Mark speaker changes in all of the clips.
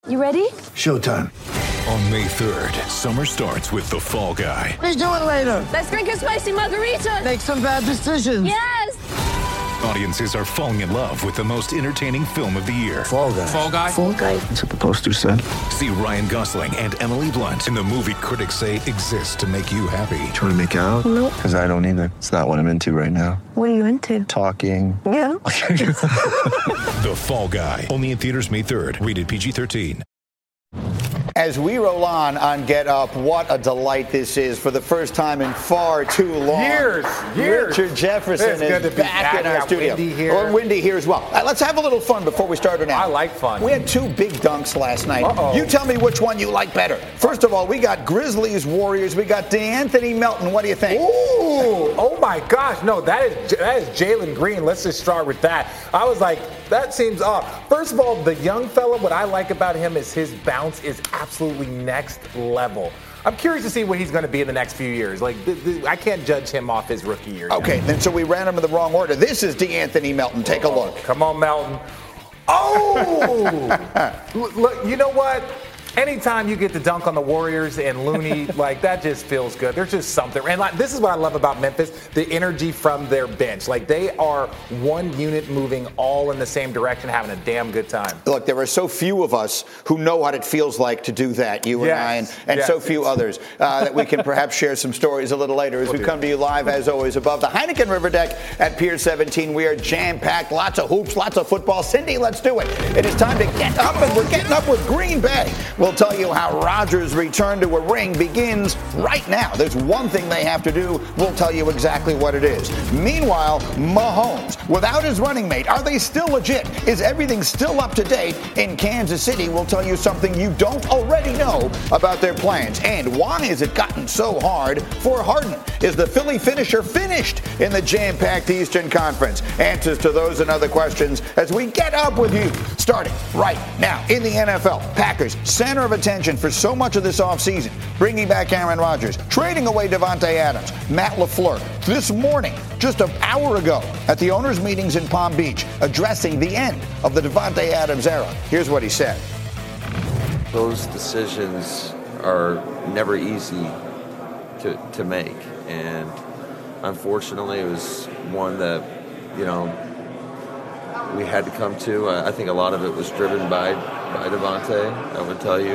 Speaker 1: You ready?
Speaker 2: Showtime.
Speaker 3: On May 3rd, summer starts with The Fall Guy.
Speaker 1: Let's do it later.
Speaker 4: Let's drink a spicy margarita.
Speaker 1: Make some bad decisions.
Speaker 4: Yes.
Speaker 3: Audiences are falling in love with the most entertaining film of the year.
Speaker 2: Fall Guy.
Speaker 3: Fall Guy?
Speaker 1: Fall guy.
Speaker 2: That's what the poster said.
Speaker 3: See Ryan Gosling and Emily Blunt in the movie critics say exists to make you happy.
Speaker 2: Trying to make it out?
Speaker 1: Nope.
Speaker 2: Because I don't either. It's not what I'm into right now.
Speaker 1: What are you into?
Speaker 2: Talking.
Speaker 1: Yeah.
Speaker 3: The Fall Guy. Only in theaters May 3rd. Rated PG-13.
Speaker 5: As we roll on Get Up, what a delight this is for the first time in far too long.
Speaker 6: Years.
Speaker 5: Richard Jefferson
Speaker 6: It's good
Speaker 5: is
Speaker 6: to be
Speaker 5: back in
Speaker 6: back.
Speaker 5: our studio.
Speaker 6: Wendy here.
Speaker 5: Or Wendy here as well. Let's have a little fun before we start it now.
Speaker 6: I like fun.
Speaker 5: We had two big dunks last night.
Speaker 6: Uh-oh.
Speaker 5: You tell me which one you like better. First of all, we got Grizzlies Warriors. We got DeAnthony Melton. What do you think?
Speaker 6: Ooh, oh my gosh. No, that is Jalen Green. Let's just start with that. I was like, that seems off. First of all, the young fella, what I like about him is his bounce is absolutely next level. I'm curious to see what he's going to be in the next few years. Like, I can't judge him off his rookie year.
Speaker 5: Okay, then so we ran him in the wrong order. This is DeAnthony Melton. Take a look.
Speaker 6: Come on, Melton. Oh! Look, you know what? Anytime you get to dunk on the Warriors and Looney, like, that just feels good. There's just something. And like, this is what I love about Memphis, the energy from their bench. Like, they are one unit moving all in the same direction, having a damn good time.
Speaker 5: Look, there are so few of us who know what it feels like to do that, you and I, and so few others, that we can perhaps share some stories a little later as we come to you live, as always, above the Heineken River Deck at Pier 17. We are jam-packed, lots of hoops, lots of football. Cindy, let's do it. It is time to get up, and we're getting up with Green Bay. We'll tell you how Rodgers' return to a ring begins right now. There's one thing they have to do. We'll tell you exactly what it is. Meanwhile, Mahomes, without his running mate, are they still legit? Is everything still up to date in Kansas City? We'll tell you something you don't already know about their plans. And why has it gotten so hard for Harden? Is the Philly finisher finished in the jam-packed Eastern Conference? Answers to those and other questions as we get up with you. Starting right now in the NFL. Packers, center of attention for so much of this offseason, bringing back Aaron Rodgers, trading away Davante Adams, Matt LaFleur. This morning, just an hour ago, at the owners' meetings in Palm Beach, addressing the end of the Davante Adams era. Here's what he said.
Speaker 7: Those decisions are never easy to make, and unfortunately, it was one that, we had to come to. I think a lot of it was driven by Davante, I would tell you.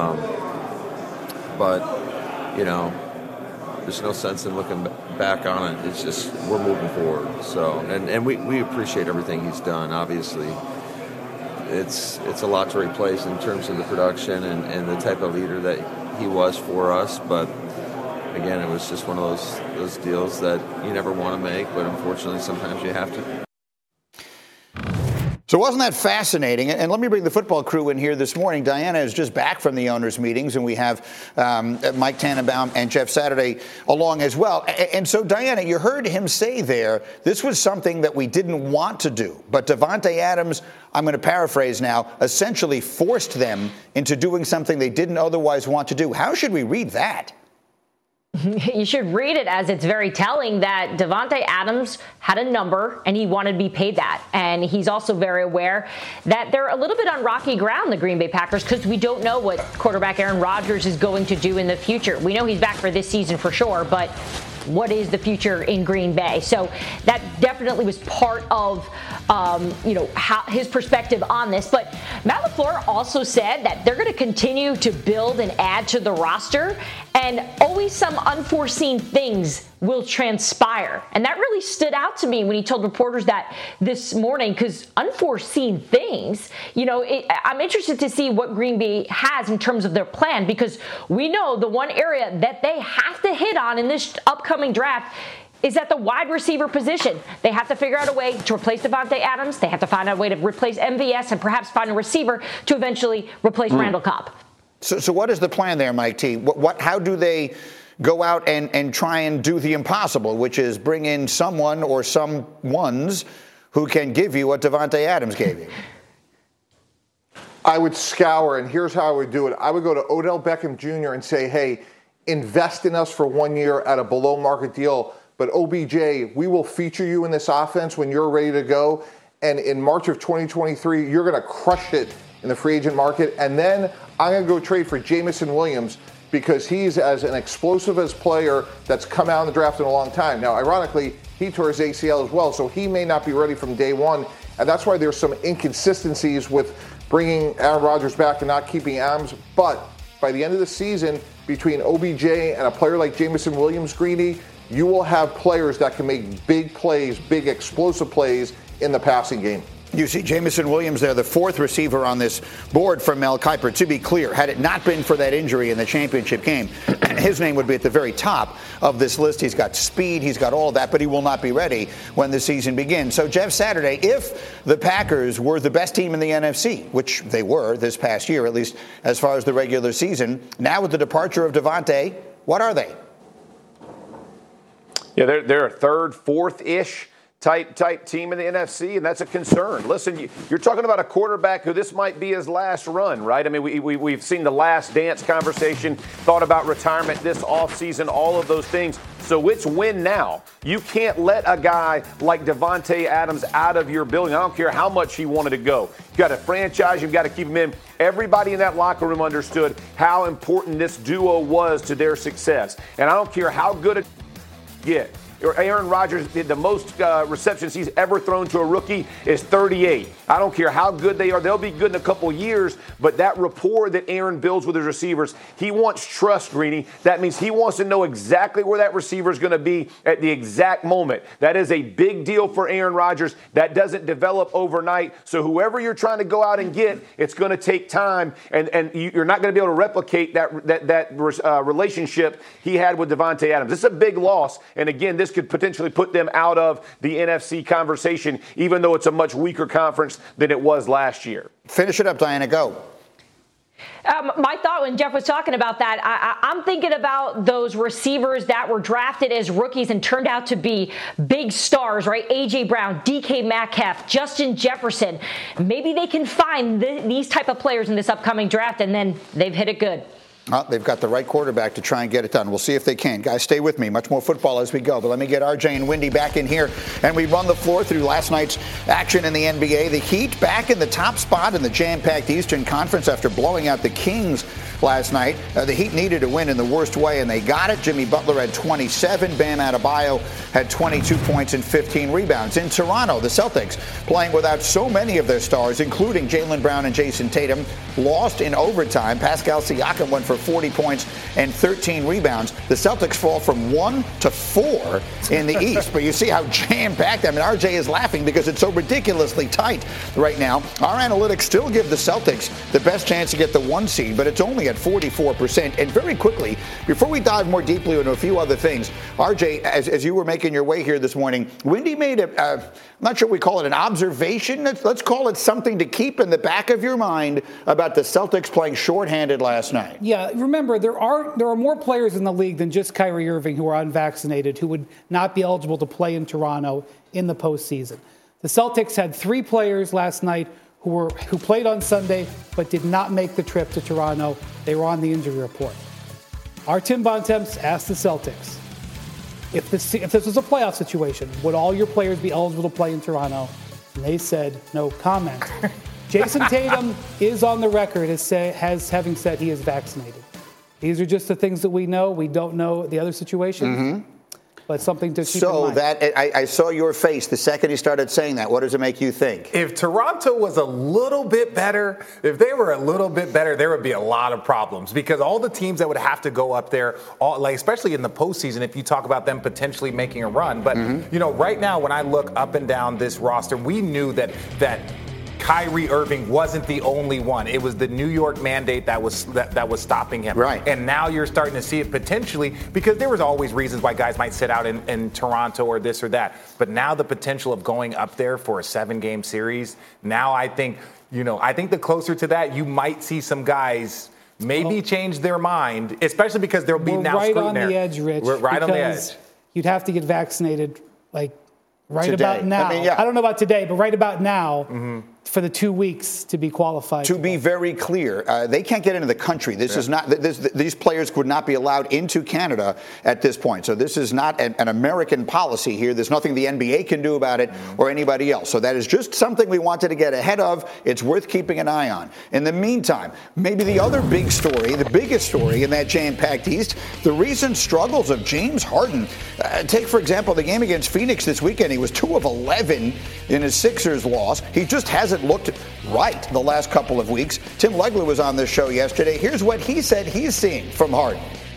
Speaker 7: But, there's no sense in looking back on it. It's just we're moving forward. So, and we appreciate everything he's done. Obviously, it's a lot to replace in terms of the production and the type of leader that he was for us. But again, it was just one of those deals that you never want to make, but unfortunately, sometimes you have to.
Speaker 5: So wasn't that fascinating? And let me bring the football crew in here this morning. Diana is just back from the owners' meetings, and we have Mike Tannenbaum and Jeff Saturday along as well. And so, Diana, you heard him say there, this was something that we didn't want to do. But Davante Adams, I'm going to paraphrase now, essentially forced them into doing something they didn't otherwise want to do. How should we read that?
Speaker 8: You should read it as it's very telling that Davante Adams had a number and he wanted to be paid that. And he's also very aware that they're a little bit on rocky ground, the Green Bay Packers, because we don't know what quarterback Aaron Rodgers is going to do in the future. We know he's back for this season for sure, but what is the future in Green Bay? So that definitely was part of, how his perspective on this. But Matt LaFleur also said that they're going to continue to build and add to the roster, and always some unforeseen things will transpire. And that really stood out to me when he told reporters that this morning, because unforeseen things, I'm interested to see what Green Bay has in terms of their plan, because we know the one area that they have to hit on in this upcoming draft is at the wide receiver position. They have to figure out a way to replace Davante Adams. They have to find a way to replace MVS and perhaps find a receiver to eventually replace Randall Cobb.
Speaker 5: So what is the plan there, Mike T? How do they go out and try and do the impossible, which is bring in someone or some ones who can give you what Davante Adams gave you?
Speaker 9: I would scour, and here's how I would do it. I would go to Odell Beckham Jr. and say, hey, invest in us for 1 year at a below-market deal. But OBJ, we will feature you in this offense when you're ready to go. And in March of 2023, you're going to crush it in the free agent market. And then I'm going to go trade for Jameson Williams because he's as an explosive as player that's come out in the draft in a long time. Now, ironically, he tore his ACL as well, so he may not be ready from day one. And that's why there's some inconsistencies with bringing Aaron Rodgers back and not keeping Adams. But by the end of the season, between OBJ and a player like Jameson Williams, Greeny, you will have players that can make big plays, big explosive plays in the passing game.
Speaker 5: You see Jameson Williams there, the fourth receiver on this board from Mel Kiper. To be clear, had it not been for that injury in the championship game, his name would be at the very top of this list. He's got speed, he's got all that, but he will not be ready when the season begins. So, Jeff Saturday, if the Packers were the best team in the NFC, which they were this past year, at least as far as the regular season, now with the departure of Davante, what are they?
Speaker 10: Yeah, they're a third, fourth-ish type team in the NFC, and that's a concern. Listen, you're talking about a quarterback who this might be his last run, right? I mean, we've seen the last dance conversation, thought about retirement this offseason, all of those things. So it's win now. You can't let a guy like Davante Adams out of your building. I don't care how much he wanted to go. You got to franchise, you've got to keep him in. Everybody in that locker room understood how important this duo was to their success. And I don't care how good it get. Aaron Rodgers did the most receptions he's ever thrown to a rookie is 38. I don't care how good they are. They'll be good in a couple years, but that rapport that Aaron builds with his receivers, he wants trust, Greeny. That means he wants to know exactly where that receiver is going to be at the exact moment. That is a big deal for Aaron Rodgers. That doesn't develop overnight. So whoever you're trying to go out and get, it's going to take time, and you're not going to be able to replicate that relationship he had with Davante Adams. This is a big loss, and again, this could potentially put them out of the NFC conversation, even though it's a much weaker conference than it was last year.
Speaker 5: Finish it up, Diana. Go.
Speaker 8: My thought when Jeff was talking about that, I'm thinking about those receivers that were drafted as rookies and turned out to be big stars, right? A.J. Brown, DK Metcalf, Justin Jefferson. Maybe they can find these type of players in this upcoming draft, and then they've hit it good.
Speaker 5: Well, they've got the right quarterback to try and get it done. We'll see if they can. Guys, stay with me. Much more football as we go. But let me get RJ and Wendy back in here. And we run the floor through last night's action in the NBA. The Heat back in the top spot in the jam-packed Eastern Conference after blowing out the Kings last night. The Heat needed to win in the worst way, and they got it. Jimmy Butler had 27. Bam Adebayo had 22 points and 15 rebounds. In Toronto, the Celtics, playing without so many of their stars, including Jaylen Brown and Jason Tatum, lost in overtime. Pascal Siakam went for 40 points and 13 rebounds. The Celtics fall from 1 to 4 in the East. But you see how jam-packed. I mean, RJ is laughing because it's so ridiculously tight right now. Our analytics still give the Celtics the best chance to get the 1 seed, but it's only at 44%. And very quickly, before we dive more deeply into a few other things, RJ, as you were making your way here this morning, Wendy made I'm not sure we call it an observation. Let's call it something to keep in the back of your mind about the Celtics playing shorthanded last night.
Speaker 11: Yeah, remember, there are more players in the league than just Kyrie Irving who are unvaccinated, who would not be eligible to play in Toronto in the postseason. The Celtics had 3 players last night who played on Sunday but did not make the trip to Toronto. They were on the injury report. Our Tim Bontemps asked the Celtics, if this was a playoff situation, would all your players be eligible to play in Toronto? And they said, no comment. Jason Tatum is on the record as having said he is vaccinated. These are just the things that we know. We don't know the other situations. Mm-hmm. But something to keep in mind.
Speaker 5: So I saw your face the second he started saying that. What does it make you think?
Speaker 6: If Toronto was a little bit better, if they were a little bit better, there would be a lot of problems because all the teams that would have to go up there, especially in the postseason, if you talk about them potentially making a run. But, right now when I look up and down this roster, we knew that Kyrie Irving wasn't the only one. It was the New York mandate that was stopping him.
Speaker 5: Right.
Speaker 6: And now you're starting to see it potentially because there was always reasons why guys might sit out in Toronto or this or that. But now the potential of going up there for a 7-game series, now I think the closer to that, you might see some guys maybe change their mind, especially because there'll be now scrutiny.
Speaker 11: We're right on the edge, Rich.
Speaker 6: We're right on the edge.
Speaker 11: You'd have to get vaccinated right
Speaker 5: today.
Speaker 11: about now.
Speaker 5: I mean, yeah.
Speaker 11: I don't know about today, but right about now, for the 2 weeks to be qualified.
Speaker 5: To be very clear, they can't get into the country. This is not. These players would not be allowed into Canada at this point. So this is not an American policy here. There's nothing the NBA can do about it or anybody else. So that is just something we wanted to get ahead of. It's worth keeping an eye on. In the meantime, maybe the other big story, the biggest story in that jam-packed East, the recent struggles of James Harden. Take, for example, the game against Phoenix this weekend. He was 2 of 11 in his Sixers loss. He just hasn't looked right the last couple of weeks. Tim Legler was on this show yesterday. Here's what he said he's seeing from Harden.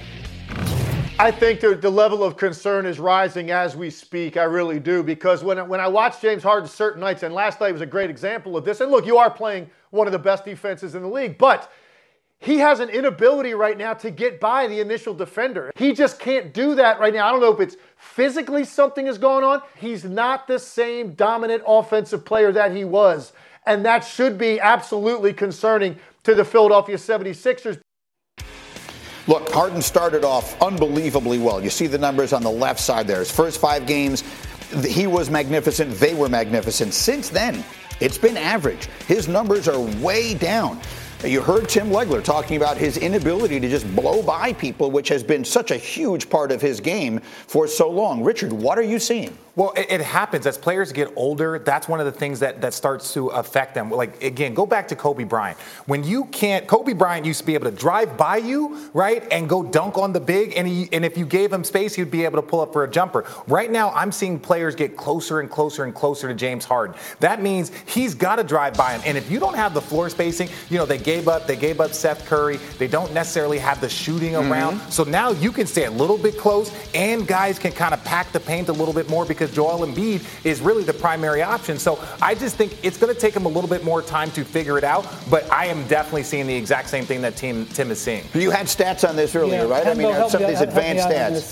Speaker 12: I think the level of concern is rising as we speak. I really do, because when I watch James Harden certain nights, and last night was a great example of this, and look, you are playing one of the best defenses in the league, but he has an inability right now to get by the initial defender. He just can't do that right now. I don't know if it's physically something is going on. He's not the same dominant offensive player that he was. And that should be absolutely concerning to the Philadelphia 76ers.
Speaker 5: Look, Harden started off unbelievably well. You see the numbers on the left side there. His first 5 games, he was magnificent. They were magnificent. Since then, it's been average. His numbers are way down. You heard Tim Legler talking about his inability to just blow by people, which has been such a huge part of his game for so long. Richard, what are you seeing?
Speaker 6: Well, it happens. As players get older, that's one of the things that starts to affect them. Like, again, go back to Kobe Bryant. When you can't, Kobe Bryant used to be able to drive by you, right, and go dunk on the big, and if you gave him space, he'd be able to pull up for a jumper. Right now, I'm seeing players get closer and closer and closer to James Harden. That means he's got to drive by him. And if you don't have the floor spacing, they gave up Seth Curry. They don't necessarily have the shooting around. So now you can stay a little bit close, and guys can kind of pack the paint a little bit more because Joel Embiid is really the primary option. So I just think it's going to take him a little bit more time to figure it out, but I am definitely seeing the exact same thing that Tim is seeing.
Speaker 5: You had stats on this earlier, right? I mean, some of these advanced stats.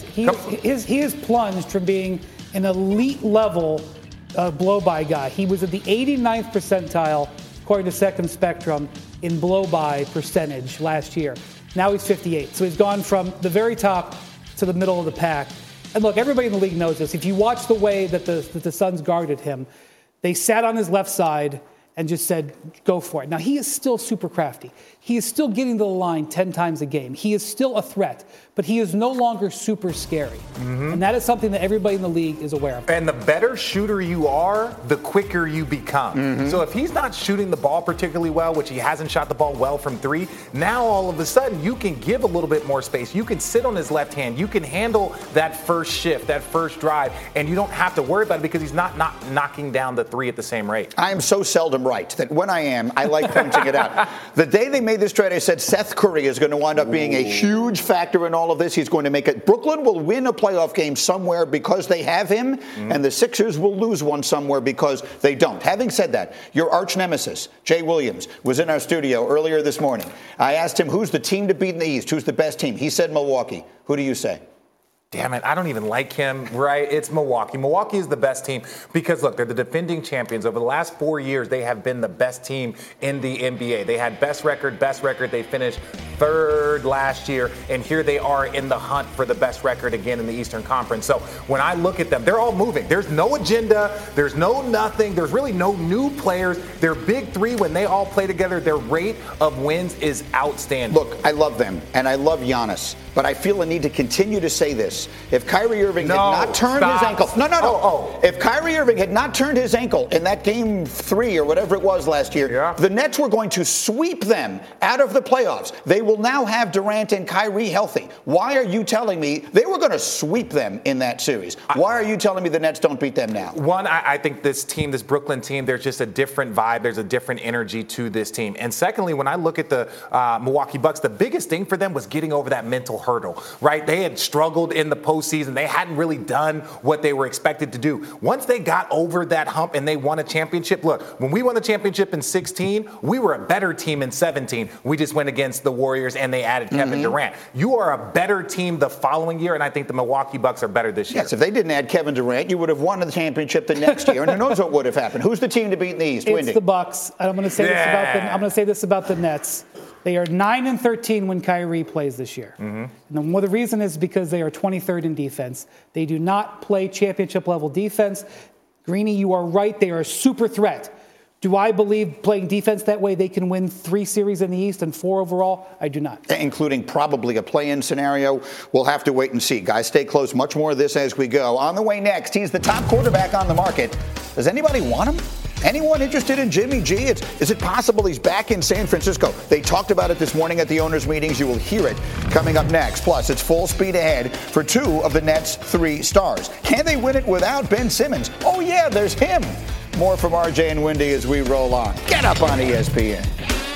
Speaker 11: He has plunged from being an elite level blow-by guy. He was at the 89th percentile, according to Second Spectrum, in blow-by percentage last year. Now he's 58. So he's gone from the very top to the middle of the pack. And look, everybody in the league knows this. If you watch the way that the Suns guarded him, they sat on his left side and just said, go for it. Now, he is still super crafty. He is still getting to the line 10 times a game. He is still a threat, but he is no longer super scary. And that is something that everybody in the league is aware of.
Speaker 6: And the better shooter you are, the quicker you become. So if he's not shooting the ball particularly well, which he hasn't shot the ball well from 3, now all of a sudden you can give a little bit more space. You can sit on his left hand. You can handle that first shift, that first drive, and you don't have to worry about it because he's not knocking down the 3 at the same rate.
Speaker 5: I am so seldom right that when I am, I like pointing it out. The day they made this trade, I said Seth Curry is going to wind up being a huge factor in all of this. He's going to make it. Brooklyn will win a playoff game somewhere because they have him, and the Sixers will lose one somewhere because they don't. Having said that, your arch nemesis, Jay Williams, was in our studio earlier this morning. I asked him, who's the team to beat in the East? Who's the best team? He said Milwaukee. Who do you say?
Speaker 6: Damn it, I don't even like him, right? It's Milwaukee. Milwaukee is the best team because, look, they're the defending champions. Over the last 4 years, they have been the best team in the NBA. They had best record. They finished 3rd last year, and here they are in the hunt for the best record again in the Eastern Conference. So when I look at them, they're all moving. There's no agenda. There's no nothing. There's really no new players. Their big 3, when they all play together, their rate of wins is outstanding.
Speaker 5: Look, I love them, and I love Giannis, but I feel a need to continue to say this. If Kyrie Irving had not turned his ankle. If Kyrie Irving had not turned his ankle in that game 3 or whatever it was last year, the Nets were going to sweep them out of the playoffs. They will now have Durant and Kyrie healthy. Why are you telling me they were going to sweep them in that series? Why are you telling me the Nets don't beat them now?
Speaker 6: One, I think this team, this Brooklyn team, there's just a different vibe. There's a different energy to this team. And secondly, when I look at the Milwaukee Bucks, the biggest thing for them was getting over that mental hurdle, right? They had struggled in the postseason. They hadn't really done what they were expected to do. Once they got over that hump and they won a championship, look, when we won the championship in 16, we were a better team in 17. We just went against the Warriors and they added Kevin Durant. You are a better team the following year, and I think the Milwaukee Bucks are better this year.
Speaker 5: Yes, if they didn't add Kevin Durant, you would have won the championship the next year, and who knows what would have happened. Who's the team to beat in the East?
Speaker 11: It's the Bucks. And I'm going to say this about the Nets. They are 9-13 when Kyrie plays this year. And the reason is because they are 23rd in defense. They do not play championship level defense. Greeny, you are right. They are a super threat. Do I believe playing defense that way they can win 3 series in the East and 4 overall? I do not.
Speaker 5: Including probably a play-in scenario. We'll have to wait and see. Guys, stay close. Much more of this as we go. On the way next, he's the top quarterback on the market. Does anybody want him? Anyone interested in Jimmy G? Is it possible he's back in San Francisco? They talked about it this morning at the owners' meetings. You will hear it coming up next. Plus, it's full speed ahead for 2 of the Nets' 3 stars. Can they win it without Ben Simmons? Oh, yeah, there's him. More from RJ and Wendy as we roll on. Get up on ESPN.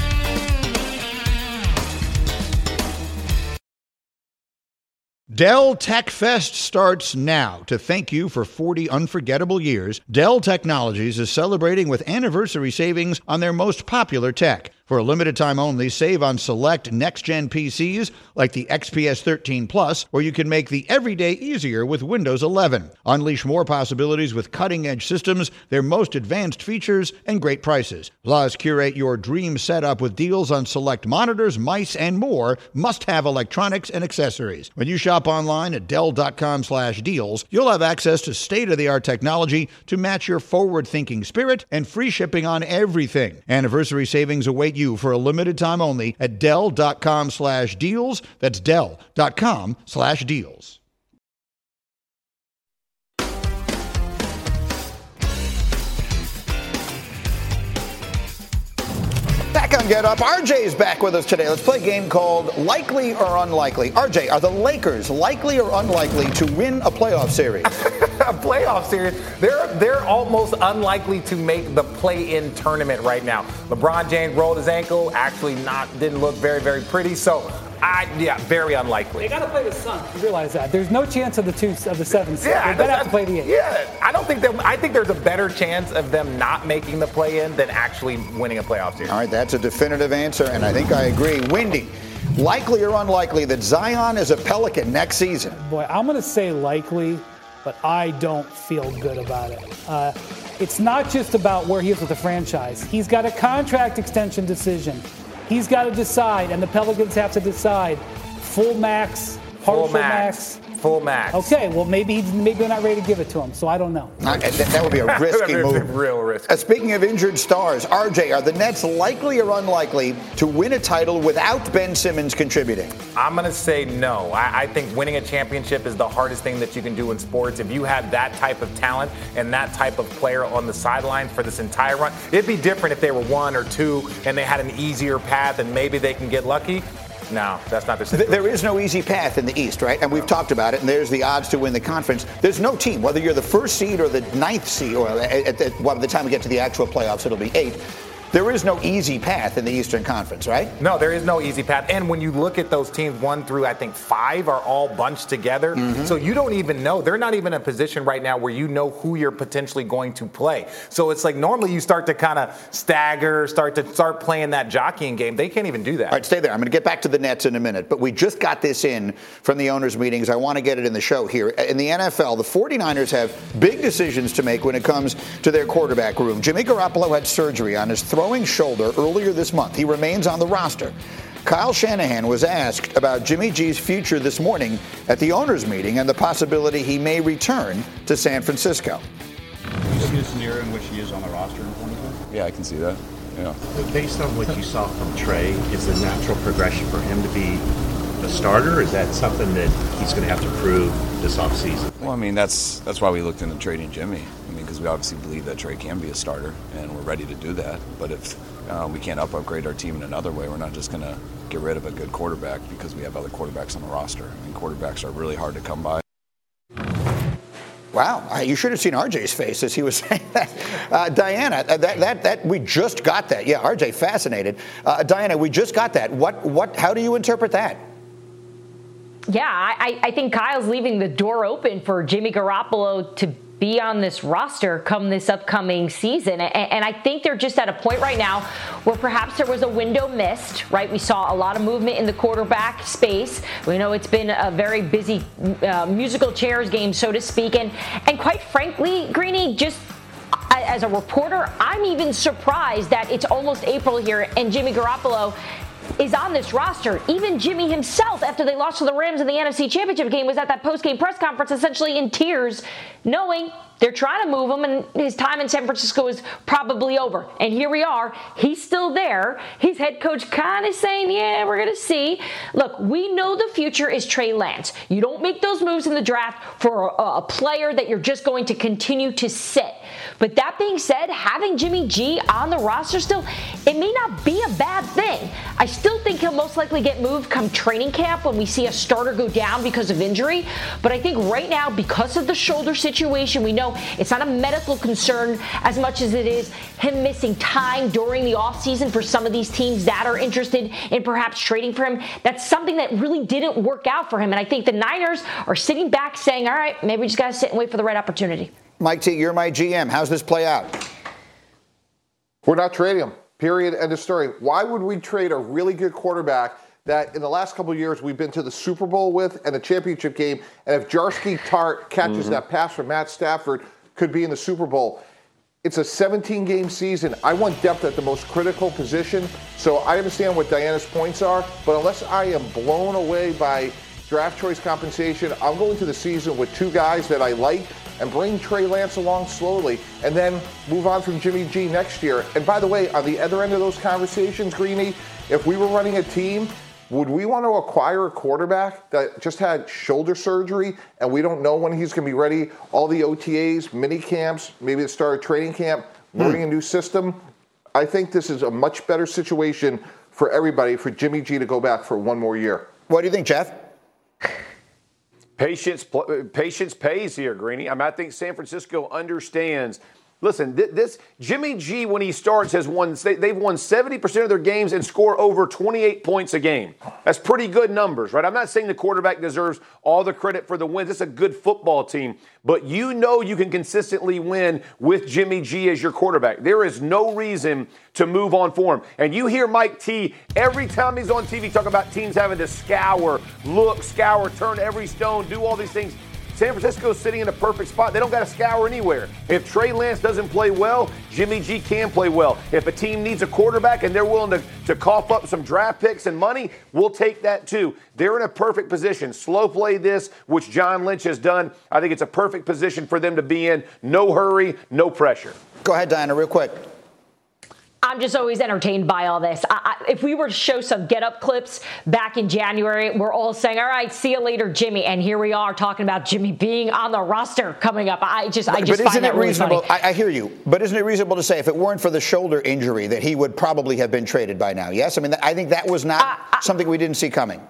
Speaker 13: Dell Tech Fest starts now. To thank you for 40 unforgettable years, Dell Technologies is celebrating with anniversary savings on their most popular tech. For a limited time only, save on select next-gen PCs like the XPS 13 Plus, or you can make the everyday easier with Windows 11. Unleash more possibilities with cutting-edge systems, their most advanced features, and great prices. Plus, curate your dream setup with deals on select monitors, mice, and more must-have electronics and accessories. When you shop online at Dell.com/deals, you'll have access to state-of-the-art technology to match your forward-thinking spirit and free shipping on everything. Anniversary savings await you for a limited time only at Dell.com/deals. That's Dell.com/deals.
Speaker 5: Back on Get Up. RJ is back with us today. Let's play a game called Likely or Unlikely. RJ, are the Lakers likely or unlikely to win a playoff series?
Speaker 6: A playoff series? They're almost unlikely to make the play-in tournament right now. LeBron James rolled his ankle. Actually, didn't look very, very pretty. So, very unlikely.
Speaker 11: They got to play the Suns. You realize that there's no chance of the 7 seed.
Speaker 6: Yeah,
Speaker 11: they have to play the 8.
Speaker 6: Yeah, I think there's a better chance of them not making the play-in than actually winning a playoff series.
Speaker 5: All right, that's a definitive answer, and I think I agree. Wendy, likely or unlikely that Zion is a Pelican next season?
Speaker 11: Boy, I'm going to say likely, but I don't feel good about it. It's not just about where he is with the franchise. He's got a contract extension decision. He's got to decide, and the Pelicans have to decide full max, partial max.
Speaker 6: Full max.
Speaker 11: Okay, well, maybe they're not ready to give it to him, so I don't know.
Speaker 5: That would be a risky move.
Speaker 6: Real risky.
Speaker 5: Speaking of injured stars, RJ, are the Nets likely or unlikely to win a title without Ben Simmons contributing?
Speaker 6: I'm going to say no. I think winning a championship is the hardest thing that you can do in sports. If you have that type of talent and that type of player on the sidelines for this entire run, it'd be different if they were 1 or 2 and they had an easier path and maybe they can get lucky. No, that's not the situation.
Speaker 5: There is no easy path in the East, right? And we've talked about it, and there's the odds to win the conference. There's no team, whether you're the 1st seed or the 9th seed, or by the time we get to the actual playoffs, it'll be 8. There is no easy path in the Eastern Conference, right?
Speaker 6: No, there is no easy path. And when you look at those teams 1 through, I think, 5 are all bunched together. Mm-hmm. So you don't even know. They're not even in a position right now where you know who you're potentially going to play. So it's like normally you start to kind of stagger, start playing that jockeying game. They can't even do that.
Speaker 5: All right, stay there. I'm going to get back to the Nets in a minute. But we just got this in from the owners' meetings. I want to get it in the show here. In the NFL, the 49ers have big decisions to make when it comes to their quarterback room. Jimmy Garoppolo had surgery on his throwing shoulder earlier this month. He remains on the roster. Kyle Shanahan was asked about Jimmy G's future this morning at the owners' meeting and the possibility he may return to San Francisco.
Speaker 14: Do you see a scenario in which he is on the roster in 2020?
Speaker 15: Yeah, I can see that. Yeah.
Speaker 14: Based on what you saw from Trey, is the natural progression for him to be a starter? Or is that something that he's going to have to prove this offseason?
Speaker 15: Well, I mean, that's why we looked into trading Jimmy. I mean, because we obviously believe that Trey can be a starter, and we're ready to do that. But if we can't upgrade our team in another way, we're not just going to get rid of a good quarterback because we have other quarterbacks on the roster. I mean, quarterbacks are really hard to come by.
Speaker 5: Wow, you should have seen RJ's face as he was saying that. Diana, that we just got that. Yeah, RJ, fascinated. Diana, we just got that. How do you interpret that?
Speaker 8: Yeah, I think Kyle's leaving the door open for Jimmy Garoppolo to be on this roster come this upcoming season. And I think they're just at a point right now where perhaps there was a window missed, right? We saw a lot of movement in the quarterback space. We know it's been a very busy musical chairs game, so to speak. And quite frankly, Greeny, just as a reporter, I'm even surprised that it's almost April here and Jimmy Garoppolo is on this roster. Even Jimmy himself, after they lost to the Rams in the NFC Championship game, was at that post-game press conference essentially in tears, knowing They're trying to move him, and his time in San Francisco is probably over. And here we are. He's still there. His head coach kind of saying, yeah, we're going to see. Look, we know the future is Trey Lance. You don't make those moves in the draft for a player that you're just going to continue to sit. But that being said, having Jimmy G on the roster still, it may not be a bad thing. I still think he'll most likely get moved come training camp when we see a starter go down because of injury. But I think right now, because of the shoulder situation, we know it's not a medical concern as much as it is him missing time during the offseason for some of these teams that are interested in perhaps trading for him. That's something that really didn't work out for him. And I think the Niners are sitting back saying, all right, maybe we just got to sit and wait for the right opportunity.
Speaker 5: Mike T, you're my GM. How's this play out?
Speaker 9: We're not trading him. Period. End of story. Why would we trade a really good quarterback that in the last couple of years we've been to the Super Bowl with and the championship game? And if Jarsky Tart catches that pass from Matt Stafford, could be in the Super Bowl. It's a 17-game season. I want depth at the most critical position. So I understand what Diana's points are, but unless I am blown away by draft choice compensation, I'm going to the season with two guys that I like and bring Trey Lance along slowly and then move on from Jimmy G next year. And by the way, on the other end of those conversations, Greeny, if we were running a team, would we want to acquire a quarterback that just had shoulder surgery and we don't know when he's going to be ready? All the OTAs, mini camps, maybe the start of training camp, learning a new system. I think this is a much better situation for everybody for Jimmy G to go back for one more year.
Speaker 5: What do you think, Jeff?
Speaker 10: Patience pays here, Greeny. I think San Francisco understands. Listen, this Jimmy G, when he starts, they've won 70% of their games and score over 28 points a game. That's pretty good numbers, right? I'm not saying the quarterback deserves all the credit for the wins. It's a good football team. But you know you can consistently win with Jimmy G as your quarterback. There is no reason to move on for him. And you hear Mike T every time he's on TV talk about teams having to scour, turn every stone, do all these things. San Francisco's sitting in a perfect spot. They don't got to scour anywhere. If Trey Lance doesn't play well, Jimmy G can play well. If a team needs a quarterback and they're willing to cough up some draft picks and money, we'll take that too. They're in a perfect position. Slow play this, which John Lynch has done. I think it's a perfect position for them to be in. No hurry, no pressure.
Speaker 5: Go ahead, Diana, real quick.
Speaker 8: I'm just always entertained by all this. If we were to show some get-up clips back in January, we're all saying, all right, see you later, Jimmy. And here we are talking about Jimmy being on the roster coming up. I just find that really funny.
Speaker 5: I hear you. But isn't it reasonable to say if it weren't for the shoulder injury that he would probably have been traded by now? Yes? I mean, I think that was not something we didn't see coming.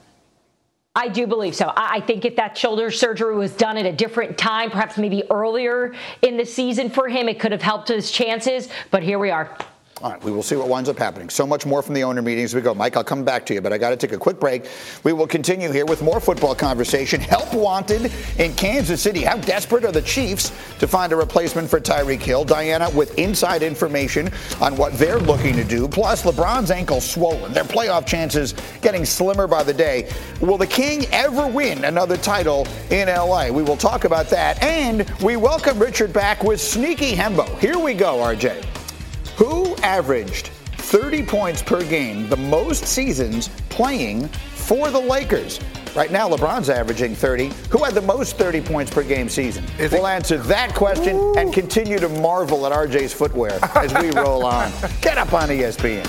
Speaker 8: I do believe so. I think if that shoulder surgery was done at a different time, perhaps maybe earlier in the season for him, it could have helped his chances. But here we are.
Speaker 5: All right, we will see what winds up happening. So much more from the owner meetings as we go. Mike, I'll come back to you, but I got to take a quick break. We will continue here with more football conversation. Help wanted in Kansas City. How desperate are the Chiefs to find a replacement for Tyreek Hill? Diana with inside information on what they're looking to do. Plus, LeBron's ankle swollen. Their playoff chances getting slimmer by the day. Will the King ever win another title in L.A.? We will talk about that. And we welcome Richard back with Sneaky Hembo. Here we go, RJ. Who averaged 30 points per game the most seasons playing for the Lakers? Right now, LeBron's averaging 30. Who had the most 30 points per game season? We'll answer that question and continue to marvel at RJ's footwear as we roll on. Get up on ESPN.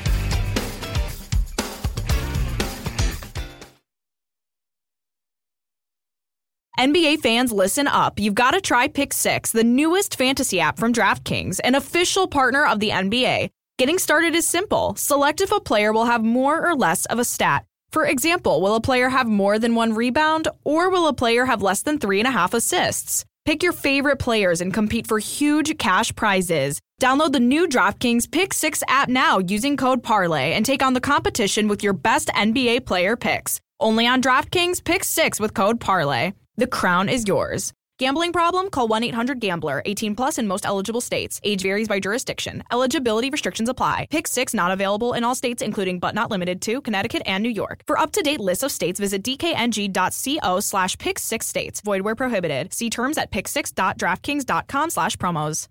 Speaker 16: NBA fans, listen up. You've got to try Pick 6, the newest fantasy app from DraftKings, an official partner of the NBA. Getting started is simple. Select if a player will have more or less of a stat. For example, will a player have more than 1 rebound, or will a player have less than 3.5 assists? Pick your favorite players and compete for huge cash prizes. Download the new DraftKings Pick 6 app now using code PARLAY and take on the competition with your best NBA player picks. Only on DraftKings Pick 6 with code PARLAY. The crown is yours. Gambling problem? Call 1-800-GAMBLER. 18 plus in most eligible states. Age varies by jurisdiction. Eligibility restrictions apply. Pick 6 not available in all states, including but not limited to Connecticut and New York. For up-to-date lists of states, visit dkng.co/pick6states. Void where prohibited. See terms at pick6.draftkings.com/promos.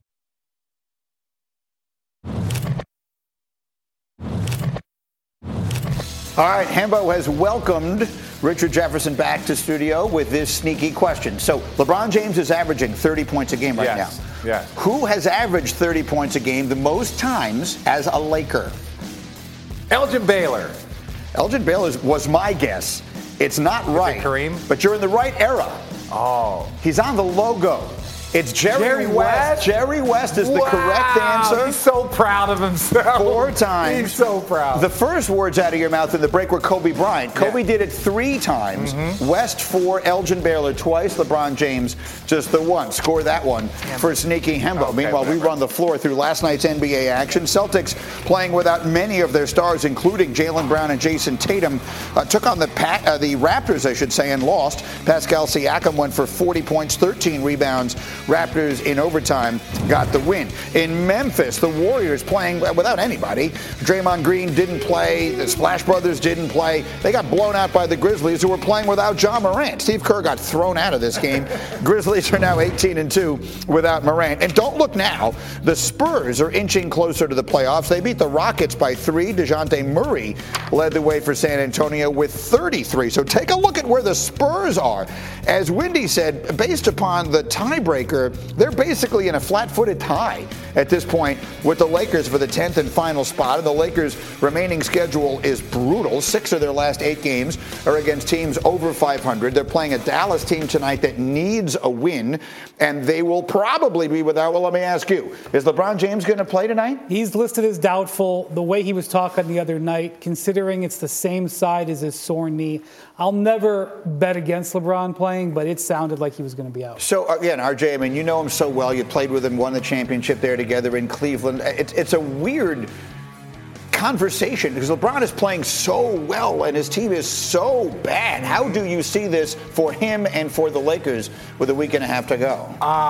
Speaker 5: All right, Hembo has welcomed Richard Jefferson back to studio with this sneaky question. So LeBron James is averaging 30 points a game right now.
Speaker 6: Yes.
Speaker 5: Who has averaged 30 points a game the most times as a Laker?
Speaker 6: Elgin Baylor.
Speaker 5: Elgin Baylor was my guess. It's not right.
Speaker 6: Kareem?
Speaker 5: But you're in the right era.
Speaker 6: Oh.
Speaker 5: He's on the logo. It's Jerry West. Jerry West is the correct answer.
Speaker 6: He's so proud of himself.
Speaker 5: 4 times.
Speaker 6: He's so proud.
Speaker 5: The first words out of your mouth in the break were Kobe Bryant. Kobe did it 3 times. West 4, Elgin Baylor twice, LeBron James just the one. Score that one for Sneaky Hembo.
Speaker 6: Okay,
Speaker 5: Meanwhile, we run the floor through last night's NBA action. Celtics playing without many of their stars, including Jaylen Brown and Jason Tatum, took on the Raptors, I should say, and lost. Pascal Siakam went for 40 points, 13 rebounds. Raptors in overtime got the win. In Memphis, the Warriors playing without anybody. Draymond Green didn't play. The Splash Brothers didn't play. They got blown out by the Grizzlies, who were playing without Ja Morant. Steve Kerr got thrown out of this game. Grizzlies are now 18-2 without Morant. And don't look now. The Spurs are inching closer to the playoffs. They beat the Rockets by 3. DeJounte Murray led the way for San Antonio with 33. So take a look at where the Spurs are. As Windy said, based upon the tiebreaker, they're basically in a flat-footed tie at this point with the Lakers for the 10th and final spot. And the Lakers' remaining schedule is brutal. 6 of their last 8 games are against teams over 500. They're playing a Dallas team tonight that needs a win, and they will probably be without. Well, let me ask you, is LeBron James going to play tonight?
Speaker 11: He's listed as doubtful. The way he was talking the other night, considering it's the same side as his sore knee, I'll never bet against LeBron playing, but it sounded like he was going to be out.
Speaker 5: So, again, RJ, I mean, you know him so well. You played with him, won the championship there together in Cleveland. It's a weird conversation because LeBron is playing so well and his team is so bad. How do you see this for him and for the Lakers with a week and a half to go?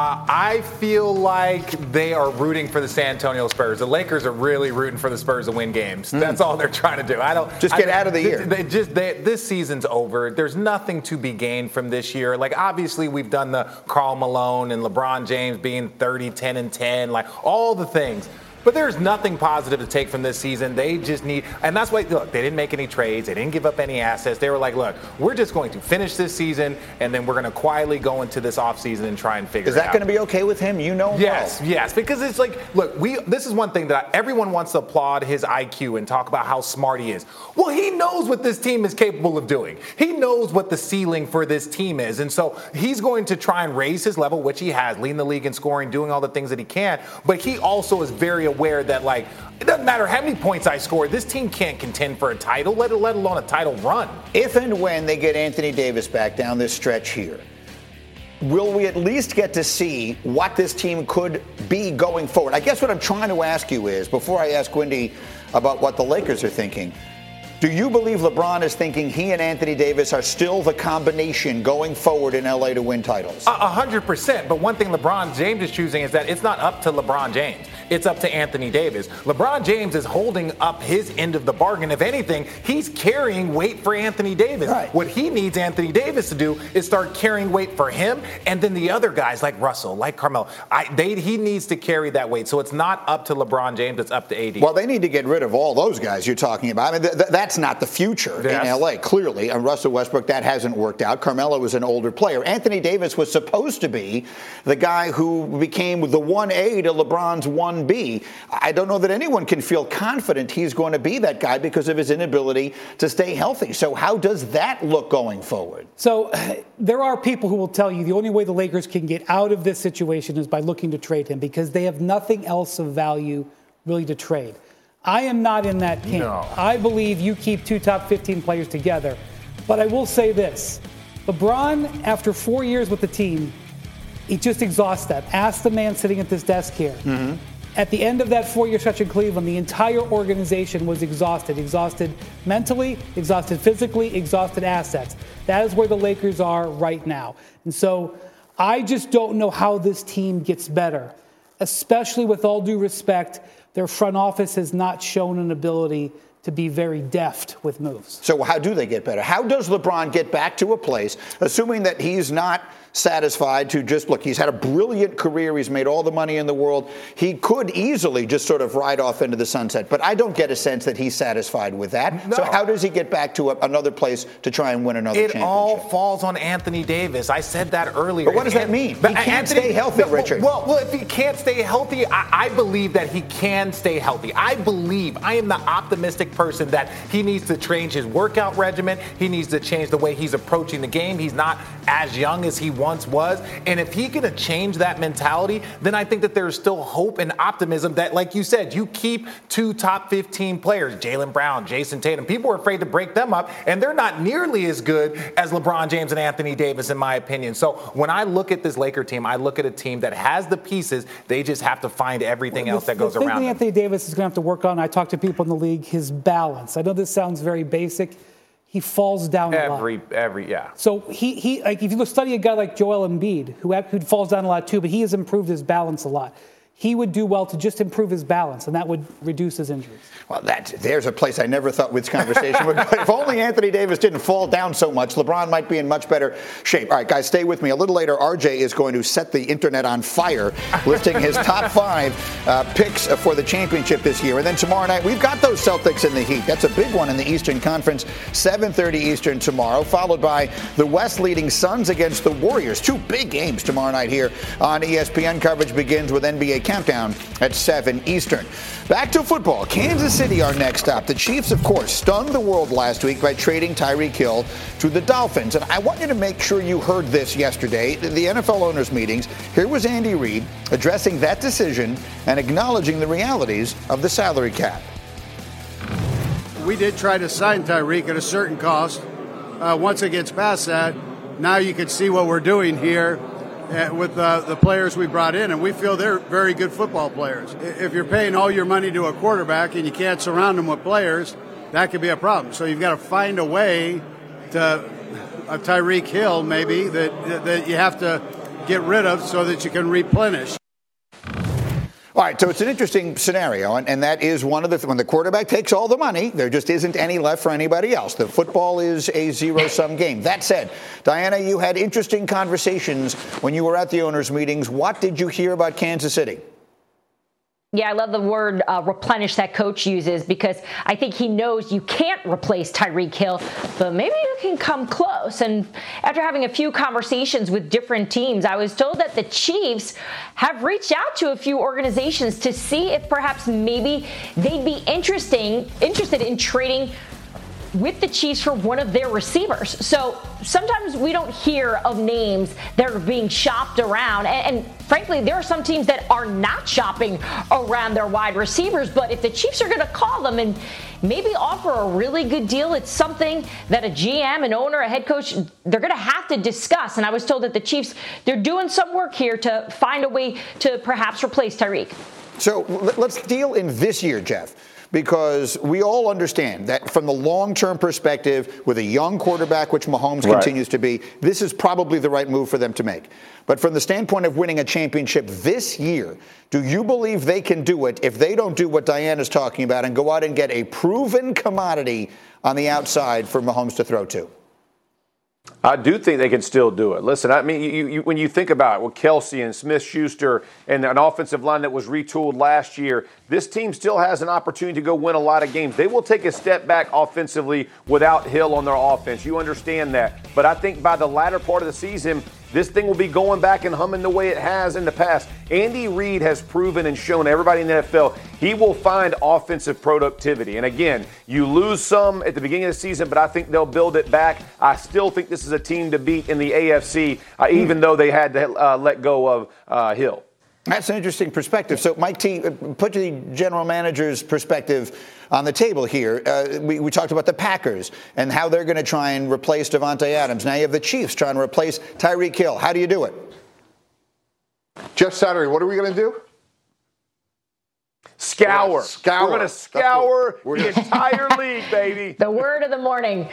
Speaker 6: I feel like they are rooting for the San Antonio Spurs. The Lakers are really rooting for the Spurs to win games. That's all they're trying to do.
Speaker 5: Just get out of the year.
Speaker 6: This season's over. There's nothing to be gained from this year. Like, obviously, we've done the Karl Malone and LeBron James being 30, 10, and 10, like all the things. But there's nothing positive to take from this season. They just need, and that's why, look, they didn't make any trades. They didn't give up any assets. They were like, look, we're just going to finish this season, and then we're going to quietly go into this offseason and try and figure it out.
Speaker 5: Is that going to be okay with him? You know him
Speaker 6: Yes,
Speaker 5: well.
Speaker 6: yes, because it's like, look, this is one thing that everyone wants to applaud his IQ and talk about how smart he is. Well, he knows what this team is capable of doing. He knows what the ceiling for this team is, and so he's going to try and raise his level, which he has, leading the league in scoring, doing all the things that he can, but he also is very aware that, like, it doesn't matter how many points I score, this team can't contend for a title, let alone a title run.
Speaker 5: If and when they get Anthony Davis back down this stretch here, will we at least get to see what this team could be going forward? I guess what I'm trying to ask you is, before I ask Wendy about what the Lakers are thinking, do you believe LeBron is thinking he and Anthony Davis are still the combination going forward in LA to win titles?
Speaker 6: 100%. But one thing LeBron James is choosing is that it's not up to LeBron James. It's up to Anthony Davis. LeBron James is holding up his end of the bargain. If anything, he's carrying weight for Anthony Davis.
Speaker 5: Right.
Speaker 6: What he needs Anthony Davis to do is start carrying weight for him, and then the other guys like Russell, like Carmelo, he needs to carry that weight. So it's not up to LeBron James. It's up to AD.
Speaker 5: Well, they need to get rid of all those guys you're talking about. I mean, that's not the future in LA, clearly. And Russell Westbrook, that hasn't worked out. Carmelo is an older player. Anthony Davis was supposed to be the guy who became the 1A to LeBron's 1B. I don't know that anyone can feel confident he's going to be that guy because of his inability to stay healthy. So how does that look going forward?
Speaker 11: So there are people who will tell you the only way the Lakers can get out of this situation is by looking to trade him because they have nothing else of value really to trade. I am not in that camp.
Speaker 6: No.
Speaker 11: I believe you keep 2 top 15 players together. But I will say this. LeBron, after 4 years with the team, he just exhausts that. Ask the man sitting at this desk here. Mm-hmm. At the end of that 4-year stretch in Cleveland, the entire organization was exhausted. Exhausted mentally, exhausted physically, exhausted assets. That is where the Lakers are right now. And so I just don't know how this team gets better, especially with all due respect. Their front office has not shown an ability to be very deft with moves.
Speaker 5: So how do they get better? How does LeBron get back to a place, assuming that he's not satisfied to just look, he's had a brilliant career, he's made all the money in the world, he could easily just sort of ride off into the sunset, but I don't get a sense that he's satisfied with that. No. So how does he get back to another place to try and win another championship?
Speaker 6: It all falls on Anthony Davis. I said that earlier.
Speaker 5: But what does that mean? He can't stay healthy, Richard.
Speaker 6: Well, if he can't stay healthy, I believe that he can stay healthy. I am the optimistic person that he needs to change his workout regimen. He needs to change the way he's approaching the game. He's not as young as he once was. And if he can change that mentality, then I think that there's still hope and optimism that, like you said, you keep 2 top 15 players, Jaylen Brown, Jason Tatum. People are afraid to break them up, and they're not nearly as good as LeBron James and Anthony Davis, in my opinion. So when I look at this Laker team, I look at a team that has the pieces. They just have to find everything else that goes around them.
Speaker 11: Anthony Davis is going to have to work on, I talk to people in the league, his balance. I know this sounds very basic. He falls down a lot.
Speaker 6: Yeah.
Speaker 11: So he like if you study a guy like Joel Embiid, who falls down a lot too, but he has improved his balance a lot. He would do well to just improve his balance, and that would reduce his injuries.
Speaker 5: Well, there's a place I never thought this conversation would go. If only Anthony Davis didn't fall down so much, LeBron might be in much better shape. All right, guys, stay with me. A little later, RJ is going to set the internet on fire, listing his top 5 picks for the championship this year. And then tomorrow night, we've got those Celtics in the Heat. That's a big one in the Eastern Conference, 7:30 Eastern tomorrow, followed by the West leading Suns against the Warriors. 2 big games tomorrow night here on ESPN. Coverage begins with NBA Countdown at 7 Eastern. Back to football. Kansas City, our next stop. The Chiefs, of course, stunned the world last week by trading Tyreek Hill to the Dolphins. And I want you to make sure you heard this yesterday, the NFL owners' meetings. Here was Andy Reid addressing that decision and acknowledging the realities of the salary cap.
Speaker 17: We did try to sign Tyreek at a certain cost. Once it gets past that, now you can see what we're doing here with the players we brought in, and we feel they're very good football players. If you're paying all your money to a quarterback and you can't surround them with players, that could be a problem. So you've got to find a way to a Tyreek Hill maybe that you have to get rid of so that you can replenish.
Speaker 5: All right, so it's an interesting scenario, and that is one of the when the quarterback takes all the money, there just isn't any left for anybody else. The football is a zero-sum game. That said, Diana, you had interesting conversations when you were at the owners' meetings. What did you hear about Kansas City?
Speaker 8: Yeah, I love the word replenish that coach uses, because I think he knows you can't replace Tyreek Hill, but maybe you can come close. And after having a few conversations with different teams, I was told that the Chiefs have reached out to a few organizations to see if perhaps maybe they'd be interested in trading with the Chiefs for one of their receivers. So sometimes we don't hear of names that are being shopped around. And frankly, there are some teams that are not shopping around their wide receivers. But if the Chiefs are going to call them and maybe offer a really good deal, it's something that a GM, an owner, a head coach, they're going to have to discuss. And I was told that the Chiefs, they're doing some work here to find a way to perhaps replace Tyreek.
Speaker 5: So let's deal in this year, Jeff, because we all understand that from the long-term perspective, with a young quarterback, which Mahomes continues to be, this is probably the right move for them to make. But from the standpoint of winning a championship this year, do you believe they can do it if they don't do what Diana's talking about and go out and get a proven commodity on the outside for Mahomes to throw to?
Speaker 10: I do think they can still do it. Listen, I mean, when you think about it, with Kelsey and Smith-Schuster and an offensive line that was retooled last year, this team still has an opportunity to go win a lot of games. They will take a step back offensively without Hill on their offense. You understand that. But I think by the latter part of the season, this thing will be going back and humming the way it has in the past. Andy Reid has proven and shown everybody in the NFL he will find offensive productivity. And again, you lose some at the beginning of the season, but I think they'll build it back. I still think this is a team to beat in the AFC, even though they had to let go of Hill.
Speaker 5: That's an interesting perspective. So, Mike T., put the general manager's perspective on the table here. We talked about the Packers and how they're going to try and replace Davante Adams. Now you have the Chiefs trying to replace Tyreek Hill. How do you do it?
Speaker 9: Jeff Saturday, what are we going to do?
Speaker 10: Scour. We're going to scour the entire league, baby.
Speaker 8: The word of the morning.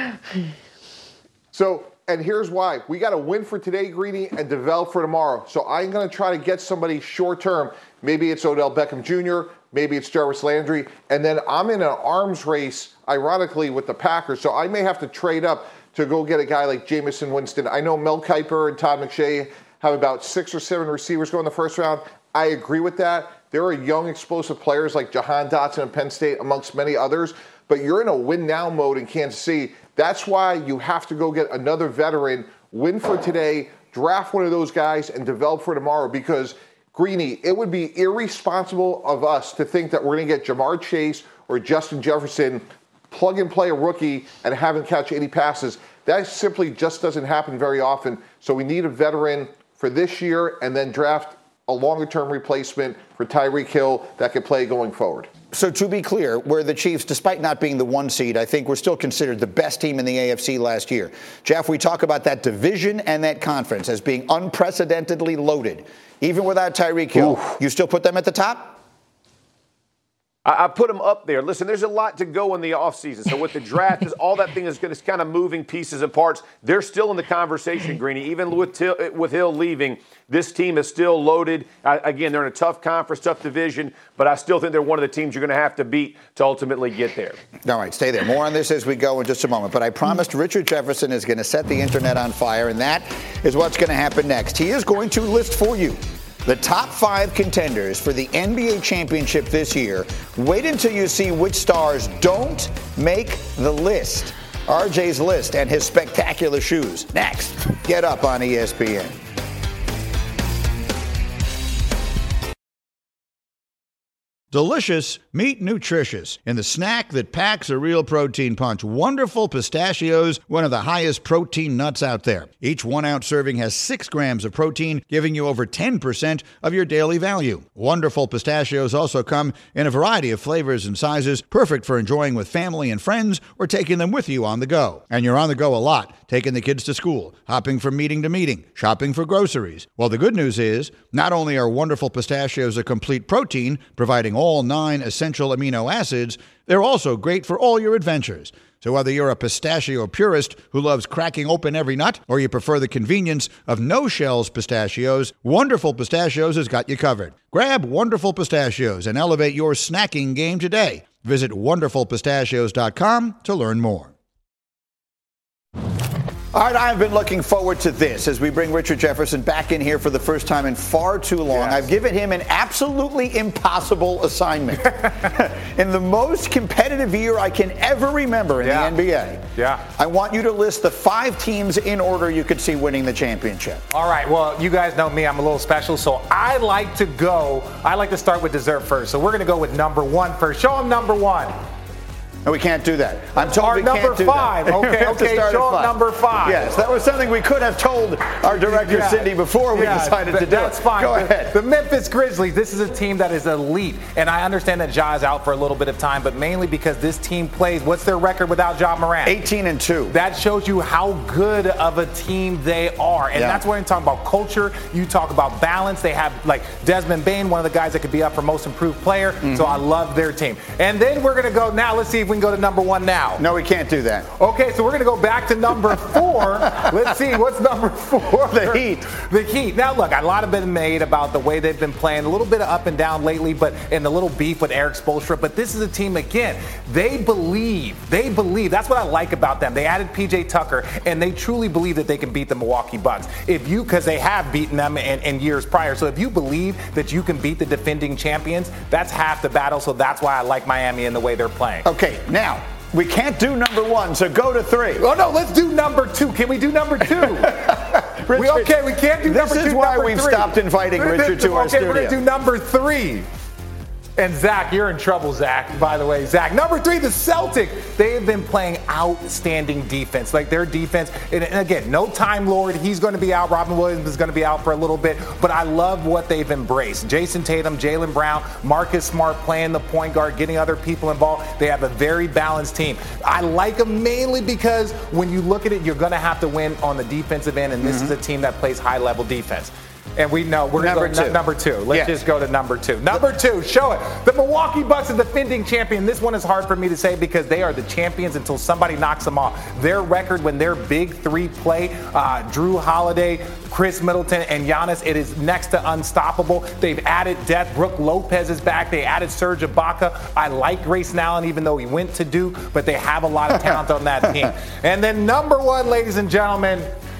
Speaker 9: So, and here's why. We got to win for today, Greeny, and develop for tomorrow. So I'm going to try to get somebody short term. Maybe it's Odell Beckham Jr., maybe it's Jarvis Landry. And then I'm in an arms race, ironically, with the Packers. So I may have to trade up to go get a guy like Jameson Winston. I know Mel Kiper and Todd McShay have about 6 or 7 receivers go in the first round. I agree with that. There are young, explosive players like Jahan Dotson at Penn State, amongst many others. But you're in a win-now mode in Kansas City. That's why you have to go get another veteran, win for today, draft one of those guys, and develop for tomorrow. Because, Greeny, it would be irresponsible of us to think that we're going to get Jamar Chase or Justin Jefferson, plug and play a rookie, and have him catch 80 passes. That simply just doesn't happen very often. So we need a veteran for this year and then draft a longer-term replacement for Tyreek Hill that could play going forward.
Speaker 5: So to be clear, where the Chiefs, despite not being the 1 seed, I think we're still considered the best team in the AFC last year. Jeff, we talk about that division and that conference as being unprecedentedly loaded. Even without Tyreek Hill, you still put them at the top?
Speaker 10: I put them up there. Listen, there's a lot to go in the offseason. So with the draft, all that thing is going to kind of moving pieces and parts. They're still in the conversation, Greeny. Even with Hill leaving, this team is still loaded. Again, they're in a tough conference, tough division, but I still think they're one of the teams you're going to have to beat to ultimately get there.
Speaker 5: All right, stay there. More on this as we go in just a moment. But I promised Richard Jefferson is going to set the internet on fire, and that is what's going to happen next. He is going to list for you the top 5 contenders for the NBA championship this year. Wait until you see which stars don't make the list. RJ's list and his spectacular shoes. Next, get up on ESPN.
Speaker 13: Delicious, meet nutritious in the snack that packs a real protein punch. Wonderful Pistachios, one of the highest protein nuts out there. Each 1-ounce serving has 6 grams of protein, giving you over 10% of your daily value. Wonderful Pistachios also come in a variety of flavors and sizes, perfect for enjoying with family and friends or taking them with you on the go. And you're on the go a lot, taking the kids to school, hopping from meeting to meeting, shopping for groceries. Well, the good news is, not only are Wonderful Pistachios a complete protein, providing all 9 essential amino acids, they're also great for all your adventures. So whether you're a pistachio purist who loves cracking open every nut, or you prefer the convenience of no-shells pistachios, Wonderful Pistachios has got you covered. Grab Wonderful Pistachios and elevate your snacking game today. Visit wonderfulpistachios.com to learn more.
Speaker 5: All right, I've been looking forward to this as we bring Richard Jefferson back in here for the first time in far too long. Yes. I've given him an absolutely impossible assignment. In the most competitive year I can ever remember in the NBA, I want you to list the 5 teams in order you could see winning the championship.
Speaker 6: All right, well, you guys know me. I'm a little special, so I like to start with dessert first. So we're going to go with number 1 first. Show him number 1.
Speaker 5: No, we can't do that. I'm told we can't do
Speaker 6: that. Okay, show number 5.
Speaker 5: Yes, that was something we could have told our director, Cindy, before we decided to do it.
Speaker 6: That's fine.
Speaker 5: Go ahead.
Speaker 6: The Memphis Grizzlies, this is a team that is elite. And I understand that Ja is out for a little bit of time, but mainly because this team plays, what's their record without Ja Morant?
Speaker 5: 18-2.
Speaker 6: That shows you how good of a team they are. And that's why you talk about culture, you talk about balance. They have, like, Desmond Bane, one of the guys that could be up for most improved player. Mm-hmm. So I love their team. And then we're going to go, now let's see if we can go to number 1 now.
Speaker 5: No, we can't do that.
Speaker 6: Okay, so we're going to go back to number 4. Let's see, what's number 4?
Speaker 5: The Heat.
Speaker 6: The Heat. Now, look, a lot have been made about the way they've been playing, a little bit of up and down lately, and the little beef with Eric Spoelstra. But this is a team, again, they believe. That's what I like about them. They added PJ Tucker, and they truly believe that they can beat the Milwaukee Bucks. Because they have beaten them in years prior. So if you believe that you can beat the defending champions, that's half the battle. So that's why I like Miami and the way they're playing.
Speaker 5: Okay, now, we can't do number 1, so go to 3.
Speaker 6: Oh, no, let's do number 2. Can we do number 2?
Speaker 5: Richard,
Speaker 6: we can't do number 2.
Speaker 5: This is why we've stopped inviting Richard to our studio.
Speaker 6: Okay, we're going to do number 3. And Zach, you're in trouble, Zach, by the way. Zach, number 3, the Celtics. They have been playing outstanding defense. Like their defense, and again, no Time Lord. He's going to be out. Robin Williams is going to be out for a little bit. But I love what they've embraced. Jason Tatum, Jaylen Brown, Marcus Smart playing the point guard, getting other people involved. They have a very balanced team. I like them mainly because when you look at it, you're going to have to win on the defensive end, and this is a team that plays high-level defense. And we know we're going to go number 2. Let's just go to number 2. Number 2, show it. The Milwaukee Bucks are the defending champion. This one is hard for me to say because they are the champions until somebody knocks them off. Their record when their big three play, Drew Holiday, Chris Middleton, and Giannis, it is next to unstoppable. They've added depth. Brooke Lopez is back. They added Serge Ibaka. I like Grayson Allen, even though he went to Duke, but they have a lot of talent on that team. And then number 1, ladies and gentlemen,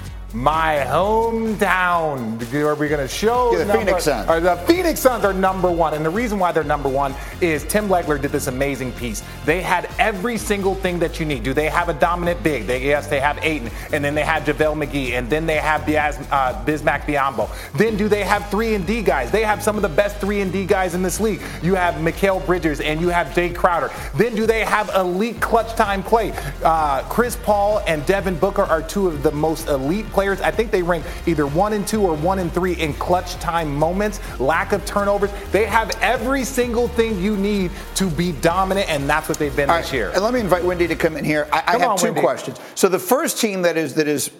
Speaker 6: my hometown. Are we going to show
Speaker 5: the Phoenix Suns?
Speaker 6: The Phoenix Suns are number 1. And the reason why they're number 1 is Tim Legler did this amazing piece. They had every single thing that you need. Do they have a dominant big? Yes, they have Ayton. And then they have JaVale McGee. And then they have Bismack Biyombo. Then do they have 3-and-D guys? They have some of the best 3-and-D guys in this league. You have Mikal Bridges and you have Jay Crowder. Then do they have elite clutch time play? Chris Paul and Devin Booker are 2 of the most elite players. I think they rank either 1 and 2 or 1 and 3 in clutch time moments, lack of turnovers. They have every single thing you need to be dominant, and that's what they've been this year.
Speaker 5: And let me invite Wendy to come in here. I have 2 questions. So the first team that is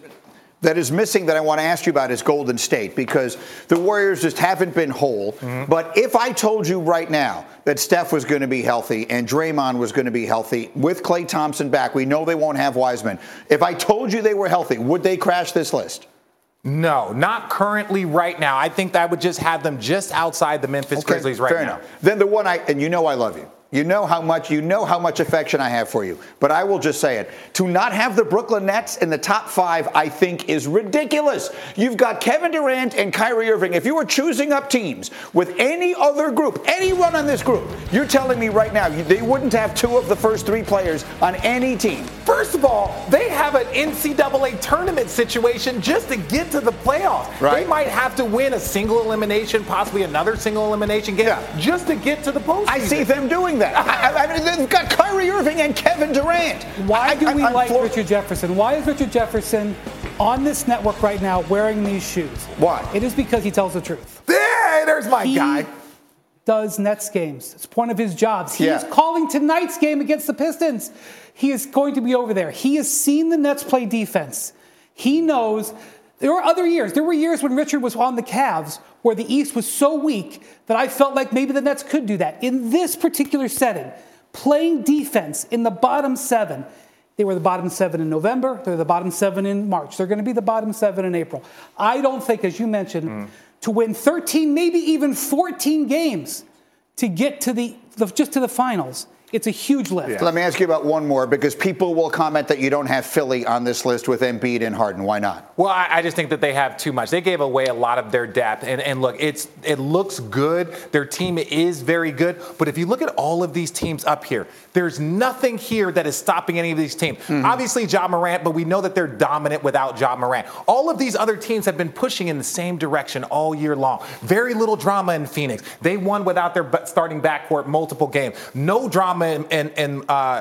Speaker 5: missing that I want to ask you about is Golden State, because the Warriors just haven't been whole. Mm-hmm. But if I told you right now that Steph was going to be healthy and Draymond was going to be healthy with Klay Thompson back, we know they won't have Wiseman. If I told you they were healthy, would they crash this list?
Speaker 6: No, not currently right now. I think that would just have them just outside the Memphis Grizzlies right now.
Speaker 5: Fair enough. Then the one and you know I love you. You know how much affection I have for you. But I will just say it. To not have the Brooklyn Nets in the top 5, I think, is ridiculous. You've got Kevin Durant and Kyrie Irving. If you were choosing up teams with any other group, anyone on this group, you're telling me right now they wouldn't have 2 of the first 3 players on any team.
Speaker 6: First of all, they have an NCAA tournament situation just to get to the playoffs. Right. They might have to win a single elimination, possibly another single elimination game, just to get to the postseason.
Speaker 5: I see them doing that. I mean, they've got Kyrie Irving and Kevin Durant.
Speaker 11: Why do we like Richard Jefferson? Why is Richard Jefferson on this network right now wearing these shoes?
Speaker 5: Why?
Speaker 11: It is because he tells the truth.
Speaker 6: There's my guy.
Speaker 11: He does Nets games. It's one of his jobs. He is calling tonight's game against the Pistons. He is going to be over there. He has seen the Nets play defense. He knows. There were other years. There were years when Richard was on the Cavs where the East was so weak that I felt like maybe the Nets could do that. In this particular setting, playing defense in the bottom 7, they were the bottom 7 in November. They're the bottom 7 in March. They're going to be the bottom 7 in April. I don't think, as you mentioned, to win 13, maybe even 14 games to get to just to the finals, it's a huge lift.
Speaker 5: Yeah. Let me ask you about one more, because people will comment that you don't have Philly on this list with Embiid and Harden. Why not?
Speaker 6: Well, I just think that they have too much. They gave away a lot of their depth. And look, it looks good. Their team is very good. But if you look at all of these teams up here, there's nothing here that is stopping any of these teams. Mm-hmm. Obviously, Ja Morant, but we know that they're dominant without Ja Morant. All of these other teams have been pushing in the same direction all year long. Very little drama in Phoenix. They won without their starting backcourt multiple games. No drama in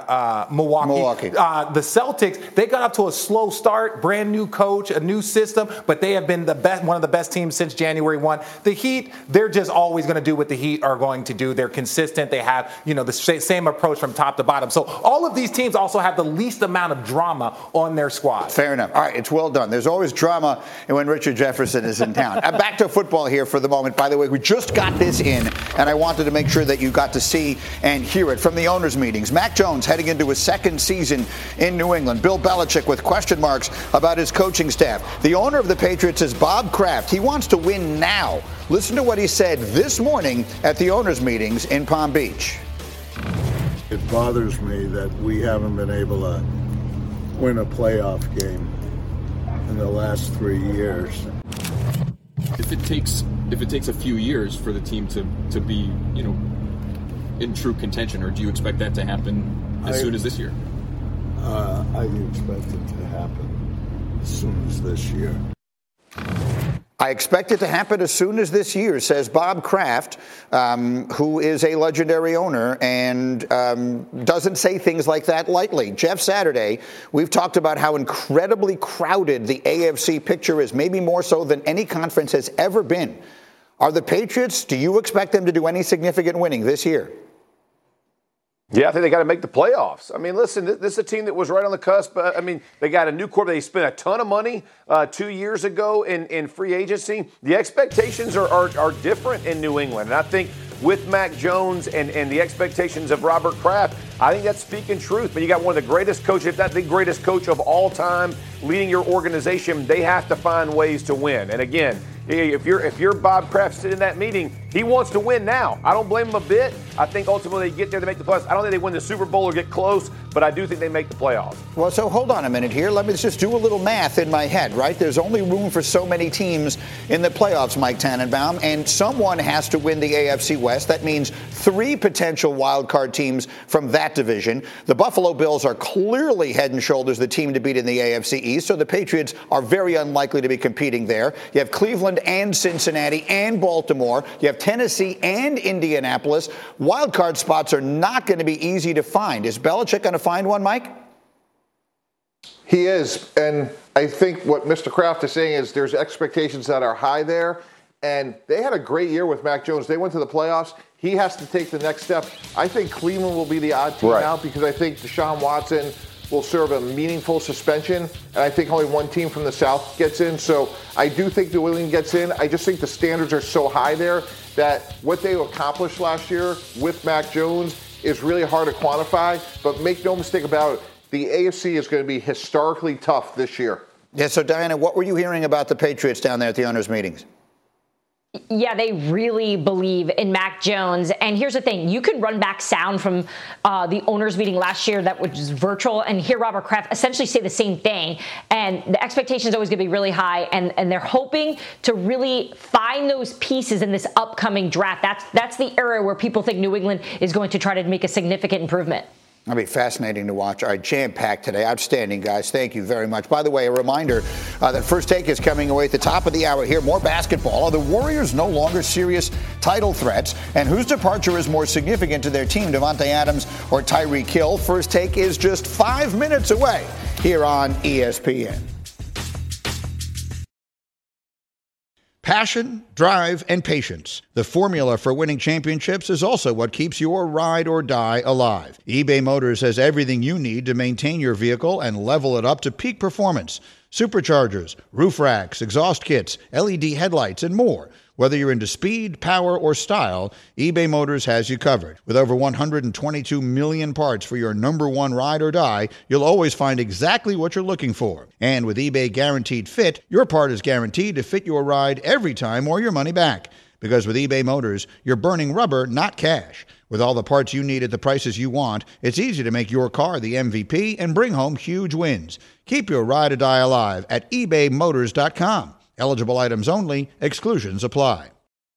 Speaker 6: Milwaukee. The Celtics, they got up to a slow start, brand new coach, a new system, but they have been one of the best teams since January 1. The Heat, they're just always going to do what the Heat are going to do. They're consistent. They have, the same approach from top to bottom. So all of these teams also have the least amount of drama on their squad.
Speaker 5: Fair enough. All right, it's well done. There's always drama when Richard Jefferson is in town. Back to football here for the moment. By the way, we just got this in, and I wanted to make sure that you got to see and hear it from the owners' meetings. Mac Jones heading into his second season in New England. Bill Belichick with question marks about his coaching staff. The owner of the Patriots is Bob Kraft. He wants to win now. Listen to what he said this morning at the owners' meetings in Palm Beach.
Speaker 18: It bothers me that we haven't been able to win a playoff game in the last 3 years.
Speaker 19: If it takes a few years for the team to be, in true contention, or do you expect that to happen as soon as this year?
Speaker 18: I expect it to happen as soon as this year.
Speaker 5: I expect it to happen as soon as this year, says Bob Kraft, who is a legendary owner and doesn't say things like that lightly. Jeff Saturday, we've talked about how incredibly crowded the AFC picture is, maybe more so than any conference has ever been. Are the Patriots, do you expect them to do any significant winning this year?
Speaker 10: Yeah, I think they got to make the playoffs. I mean, listen, this is a team that was right on the cusp. I mean, they got a new core. They spent a ton of money 2 years ago in free agency. The expectations are different in New England. And I think with Mac Jones and the expectations of Robert Kraft, I think that's speaking truth. But you got one of the greatest coaches, if not the greatest coach of all time, leading your organization. They have to find ways to win. And again, if you're Bob Kraft sitting in that meeting, he wants to win now. I don't blame him a bit. I think ultimately they get there to make the playoffs. I don't think they win the Super Bowl or get close, but I do think they make the playoffs.
Speaker 5: Well, so hold on a minute here. Let me just do a little math in my head, right? There's only room for so many teams in the playoffs, Mike Tannenbaum, and someone has to win the AFC West. That means 3 potential wild card teams from that division. The Buffalo Bills are clearly head and shoulders the team to beat in the AFC East, so the Patriots are very unlikely to be competing there. You have Cleveland and Cincinnati and Baltimore. You have Tennessee and Indianapolis. Wild card spots are not going to be easy to find. Is Belichick going to find one, Mike?
Speaker 9: He is. And I think what Mr. Kraft is saying is there's expectations that are high there. And they had a great year with Mac Jones. They went to the playoffs. He has to take the next step. I think Cleveland will be the odd team out because I think Deshaun Watson will serve a meaningful suspension. And I think only one team from the South gets in. So I do think New England gets in. I just think the standards are so high there that what they accomplished last year with Mac Jones is really hard to quantify. But make no mistake about it, the AFC is going to be historically tough this year.
Speaker 5: Yeah, so Diana, what were you hearing about the Patriots down there at the owners' meetings?
Speaker 8: Yeah, they really believe in Mac Jones. And here's the thing. You could run back sound from the owners' meeting last year that was virtual and hear Robert Kraft essentially say the same thing. And the expectation is always going to be really high. And they're hoping to really find those pieces in this upcoming draft. That's the area where people think New England is going to try to make a significant improvement.
Speaker 5: That'll be fascinating to watch. All right, jam-packed today. Outstanding, guys. Thank you very much. By the way, a reminder that First Take is coming away at the top of the hour here. More basketball. Are the Warriors no longer serious title threats? And whose departure is more significant to their team, Davante Adams or Tyreek Hill? First Take is just 5 minutes away here on ESPN.
Speaker 13: Passion, drive, and patience. The formula for winning championships is also what keeps your ride or die alive. eBay Motors has everything you need to maintain your vehicle and level it up to peak performance. Superchargers, roof racks, exhaust kits, LED headlights, and more. Whether you're into speed, power, or style, eBay Motors has you covered. With over 122 million parts for your number one ride or die, you'll always find exactly what you're looking for. And with eBay Guaranteed Fit, your part is guaranteed to fit your ride every time or your money back. Because with eBay Motors, you're burning rubber, not cash. With all the parts you need at the prices you want, it's easy to make your car the MVP and bring home huge wins. Keep your ride or die alive at ebaymotors.com. Eligible items only. Exclusions apply.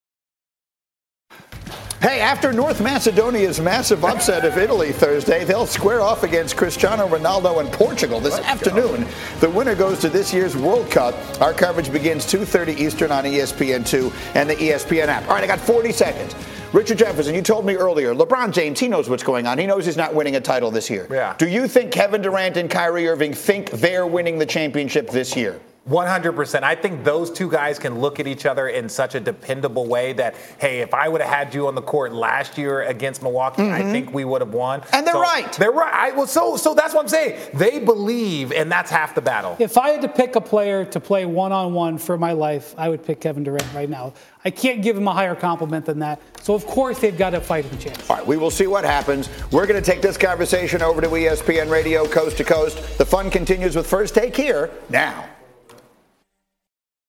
Speaker 5: Hey, after North Macedonia's massive upset of Italy Thursday, they'll square off against Cristiano Ronaldo and Portugal this afternoon. The winner goes to this year's World Cup. Our coverage begins 2:30 Eastern on ESPN2 and the ESPN app. All right, I got 40 seconds. Richard Jefferson, you told me earlier, LeBron James, he knows what's going on. He knows he's not winning a title this year.
Speaker 6: Yeah.
Speaker 5: Do you think Kevin Durant and Kyrie Irving think they're winning the championship this year?
Speaker 6: 100%. I think those two guys can look at each other in such a dependable way that, hey, if I would have had you on the court last year against Milwaukee, I think we would have won.
Speaker 5: And they're right.
Speaker 6: They're right. So that's what I'm saying. They believe, and that's half the battle.
Speaker 11: If I had to pick a player to play one-on-one for my life, I would pick Kevin Durant right now. I can't give him a higher compliment than that. So, of course, they've got a fighting chance.
Speaker 5: All right, we will see what happens. We're going to take this conversation over to ESPN Radio, coast to coast. The fun continues with First Take here now.